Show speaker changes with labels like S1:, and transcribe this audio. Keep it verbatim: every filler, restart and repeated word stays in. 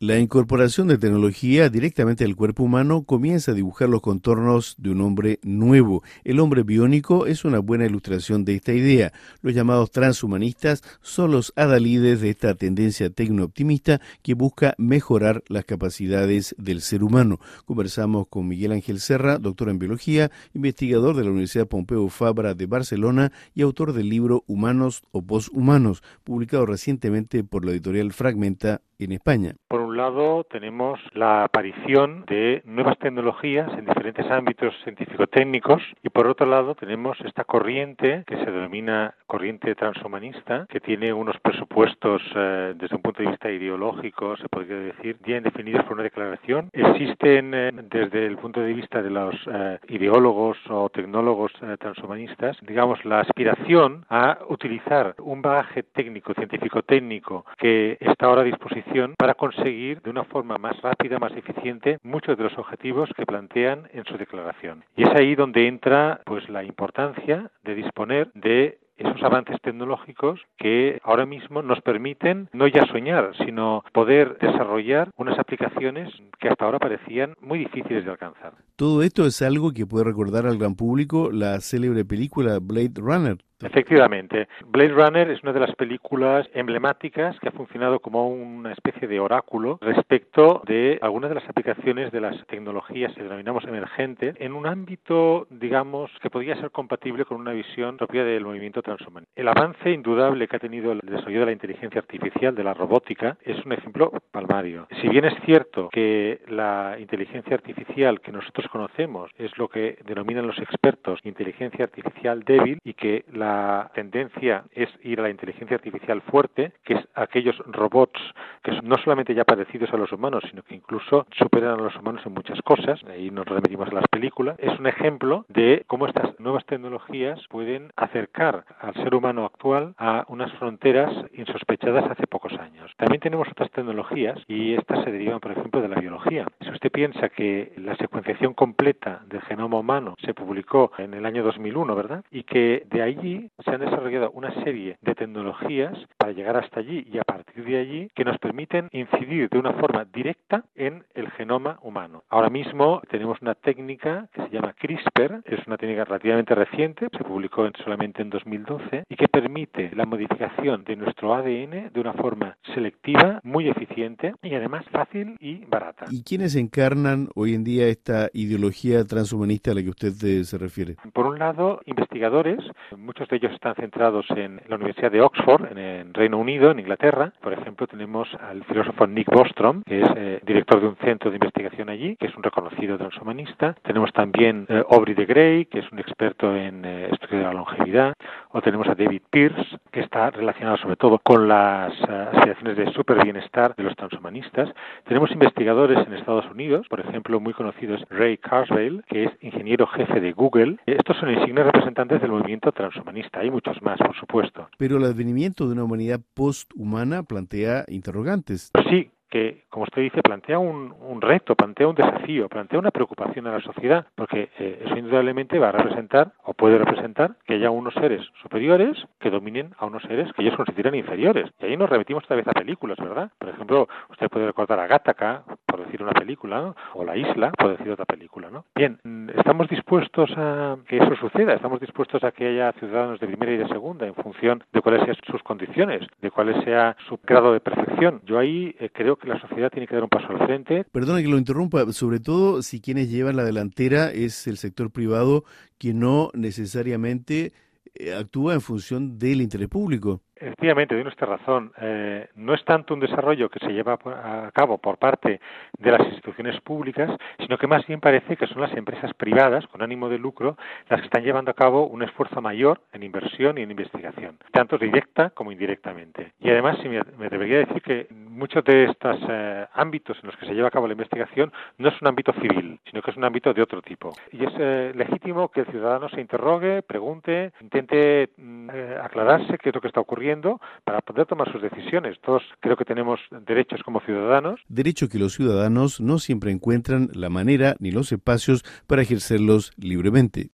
S1: La incorporación de tecnología directamente al cuerpo humano comienza a dibujar los contornos de un hombre nuevo. El hombre biónico es una buena ilustración de esta idea. Los llamados transhumanistas son los adalides de esta tendencia tecno-optimista que busca mejorar las capacidades del ser humano. Conversamos con Miguel Ángel Serra, doctor en biología, investigador de la Universidad Pompeu Fabra de Barcelona y autor del libro Humanos o Posthumanos, publicado recientemente por la editorial Fragmenta en España.
S2: Por un lado, tenemos la aparición de nuevas tecnologías en diferentes ámbitos científico-técnicos y por otro lado tenemos esta corriente que se denomina corriente transhumanista, que tiene unos presupuestos eh, desde un punto de vista ideológico, se podría decir, bien definidos por una declaración. Existen eh, desde el punto de vista de los eh, ideólogos o tecnólogos eh, transhumanistas, digamos, la aspiración a utilizar un bagaje técnico, científico-técnico que está ahora a disposición para conseguir de una forma más rápida, más eficiente, muchos de los objetivos que plantean en su declaración. Y es ahí donde entra pues la importancia de disponer de esos avances tecnológicos que ahora mismo nos permiten no ya soñar, sino poder desarrollar unas aplicaciones que hasta ahora parecían muy difíciles de alcanzar.
S1: Todo esto es algo que puede recordar al gran público la célebre película Blade Runner.
S2: Efectivamente, Blade Runner es una de las películas emblemáticas que ha funcionado como una especie de oráculo respecto de algunas de las aplicaciones de las tecnologías que denominamos emergentes en un ámbito, digamos, que podría ser compatible con una visión propia del movimiento transhumanista. El avance indudable que ha tenido el desarrollo de la inteligencia artificial, de la robótica, es un ejemplo palmario. Si bien es cierto que la inteligencia artificial que nosotros conocemos es lo que denominan los expertos inteligencia artificial débil y que la La tendencia es ir a la inteligencia artificial fuerte, que es aquellos robots que no solamente ya parecidos a los humanos, sino que incluso superan a los humanos en muchas cosas. Ahí nos remitimos a las películas. Es un ejemplo de cómo estas nuevas tecnologías pueden acercar al ser humano actual a unas fronteras insospechadas hace pocos años. También tenemos otras tecnologías y estas se derivan, por ejemplo, de la biología. Si usted piensa que la secuenciación completa del genoma humano se publicó en el año dos mil uno, ¿verdad? Y que de allí se han desarrollado una serie de tecnologías para llegar hasta allí y a partir de allí que nos permiten incidir de una forma directa en el genoma humano. Ahora mismo tenemos una técnica que se llama CRISPR, es una técnica relativamente reciente, se publicó en, solamente en dos mil doce y que permite la modificación de nuestro A D N de una forma selectiva, muy eficiente y además fácil y barata.
S1: ¿Y quiénes encarnan hoy en día esta ideología transhumanista a la que usted eh, se refiere?
S2: Por un lado, investigadores, muchos de ellos están centrados en la Universidad de Oxford, en el Reino Unido, en Inglaterra. Por ejemplo, tenemos al filósofo Nick Bostrom, que es eh, director de un centro de investigación allí, que es un reconocido transhumanista. Tenemos también eh, Aubrey de Grey, que es un experto en eh, estudio de la longevidad. O tenemos a David Pearce, que está relacionado sobre todo con las uh, aspiraciones de superbienestar de los transhumanistas. Tenemos investigadores en Estados Unidos, por ejemplo, muy conocidos Ray Kurzweil, que es ingeniero jefe de Google. Estos son insignes representantes del movimiento transhumanista. Hay muchos más, por supuesto.
S1: Pero el advenimiento de una humanidad posthumana plantea interrogantes.
S2: Sí, que, como usted dice, plantea un, un reto, plantea un desafío, plantea una preocupación a la sociedad, porque eh, eso indudablemente va a representar, o puede representar, que haya unos seres superiores que dominen a unos seres que ellos consideran inferiores. Y ahí nos remitimos otra vez a películas, ¿verdad? Por ejemplo, usted puede recordar a Gattaca, por decir una película, ¿no? O La Isla, por decir otra película, ¿no? Bien, estamos dispuestos a que eso suceda, estamos dispuestos a que haya ciudadanos de primera y de segunda en función de cuáles sean sus condiciones, de cuál sea su grado de perfección. Yo ahí eh, creo que la sociedad tiene que dar un paso al frente.
S1: Perdona que lo interrumpa, sobre todo si quienes llevan la delantera es el sector privado que no necesariamente eh, actúa en función del interés público.
S2: Efectivamente, tiene usted razón. Eh, no es tanto un desarrollo que se lleva a cabo por parte de las instituciones públicas, sino que más bien parece que son las empresas privadas, con ánimo de lucro, las que están llevando a cabo un esfuerzo mayor en inversión y en investigación, tanto directa como indirectamente. Y además, sí, me, me debería decir que muchos de estos eh, ámbitos en los que se lleva a cabo la investigación no es un ámbito civil, sino que es un ámbito de otro tipo. Y es eh, legítimo que el ciudadano se interrogue, pregunte, intente eh, aclararse qué es lo que está ocurriendo para poder tomar sus decisiones. Todos creo que tenemos derechos como ciudadanos.
S1: Derecho que los ciudadanos no siempre encuentran la manera ni los espacios para ejercerlos libremente.